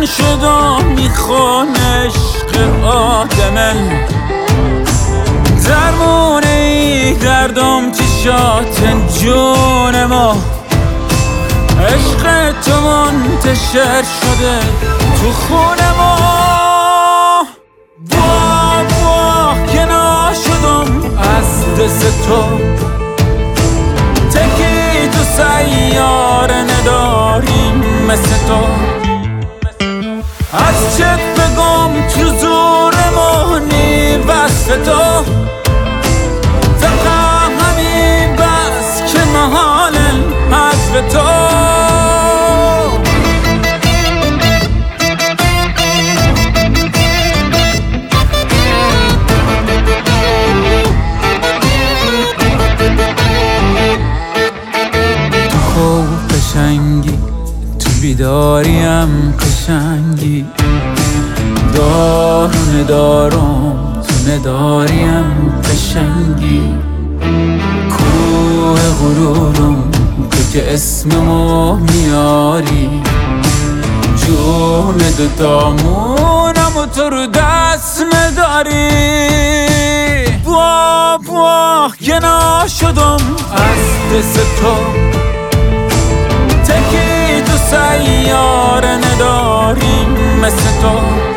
جون شدم میخوان عشق آدمن درمونه ای دردم چشات جون ما عشق تو منتشر شده تو خون ما واه که ناشدم از دست تو تکی تو سیاره نداریم مثل تو از چت بگم تو زور مهنی وصف تو فقط همین بس که محالن حذف تو قشنگی تو بیداریم قشنگی دارو ندارم تو نداریم قشنگی کوه غرورم تو که اسممو میاری جون دوتامونم و تو رو دست نداری واه گنا شدم از دست تو تکی تو سیاره نداریم مثل تو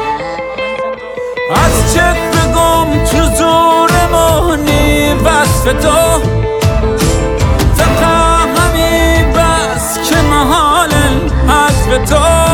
از چت بگم تو زور مهنی وصف تو فقط همین بس که محالن حذف تو